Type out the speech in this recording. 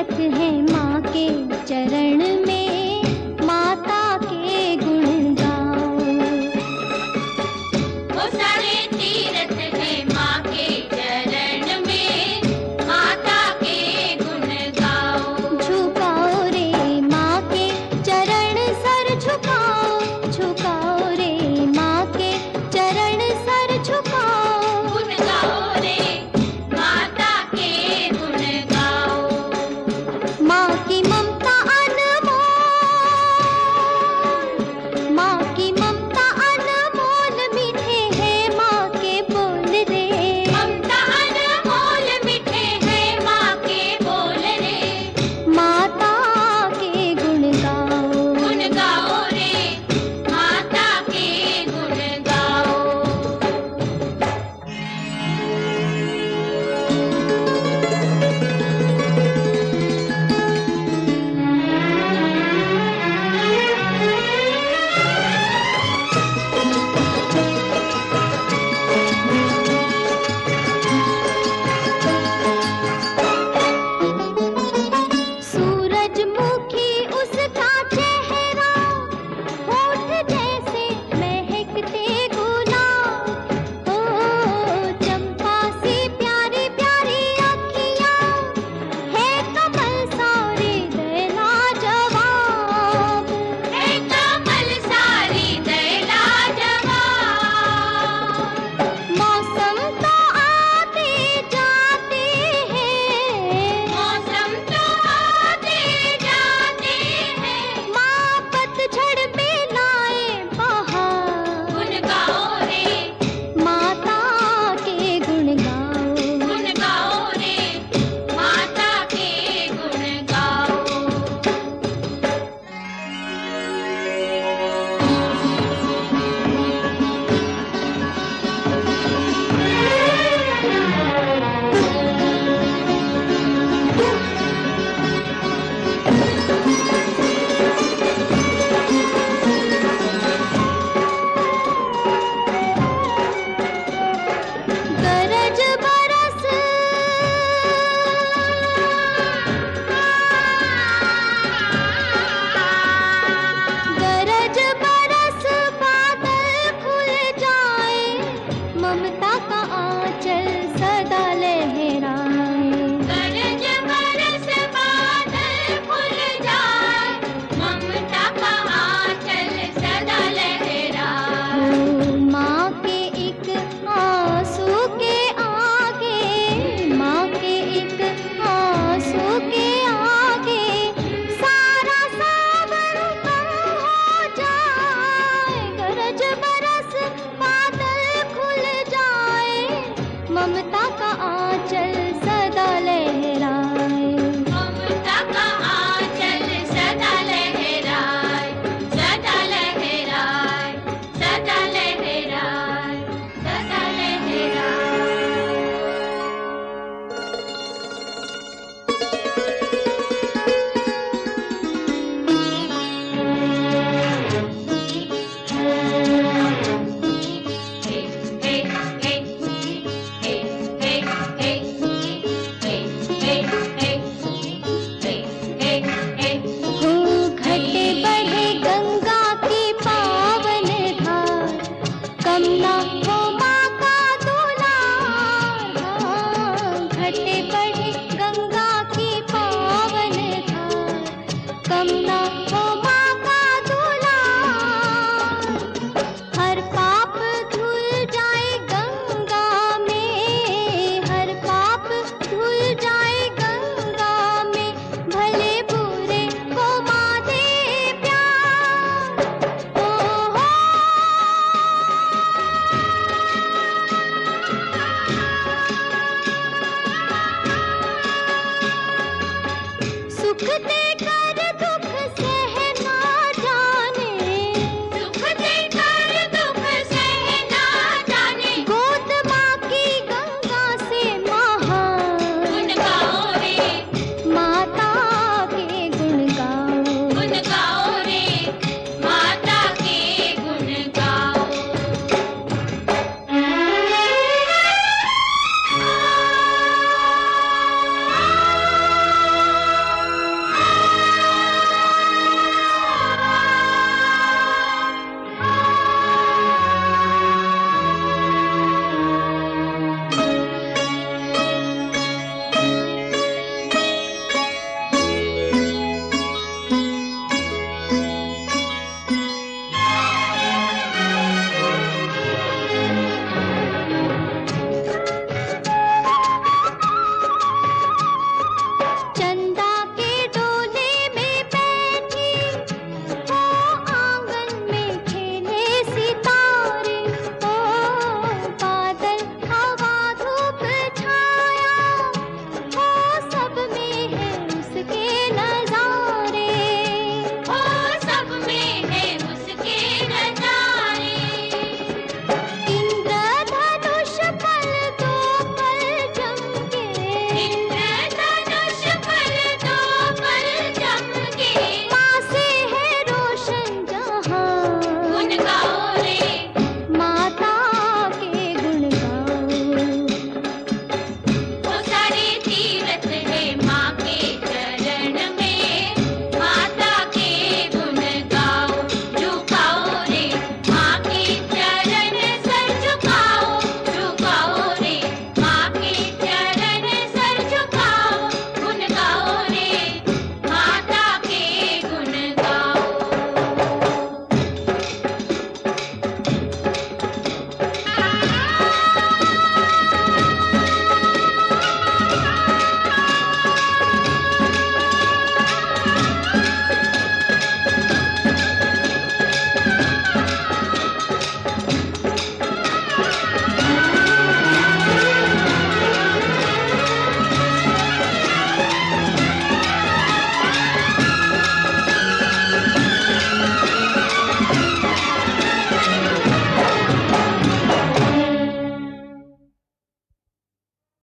तीर्थ है माँ के चरण में, माता के गुण गाओ। वो सारे तीर्थ है माँ के चरण में, माता के गुण गाओ। झुकाओ रे माँ के चरण सर झुकाओ, झुकाओ रे माँ के चरण सर झुकाओ। गुण गाओ रे माता के गुण गाओ। माँ की ममता अनमोल, माँ की ममता अनमोल, मीठे हैं माँ के बोल रे। ममता अनमोल मीठे हैं माँ के बोल रे। माता के गुण गाओ। गुण गाओ रे माता के गुण गाओ। सूरजमुखी उसका चेहरा, होठ जैसे महकते गुलाब। ओ चंपा सी प्यारी प्यारी अखियाँ, है कमल सारे दैला जवाब। है कमल सारी दैला जवाब। मौसम तो आते जाते हैं, मौसम तो आते जाते हैं। माँ पतझड़ पे लाए बहार। गुण गाओ रे माता के गुण गाओ। गुण गाओ रे माता के गुण गाओ। गरज बरस, गरज बरस, बादल खुल जाए, ममता का आंचल सदा लहराए। गरज बरस बादल खुल जाए, ममता का आंचल सदा लहराए। ओ माँ के एक आंसू के आगे, माँ के एक आंसू के आगे, सारा सावन कम हो जाए। गरज बरस बादल खुल जाए, ममता का आंचल सदा लहराए। ममता का आंचल सदा लहराए, सदा लहराए, सदा लहराए, सदा लहराए। हो घटे बढ़े गंगा की पावन धार, कम ना हो माँ का दुलार। हाँ, घटे बढ़े गंगा की पावन धार, कम ना हो माँ का दुलार। हर पाप धुल जाए गंगा में, हर पाप धुल जाए गंगा में, भले बुरे को माँ दे प्यार। ओ हो सुख दे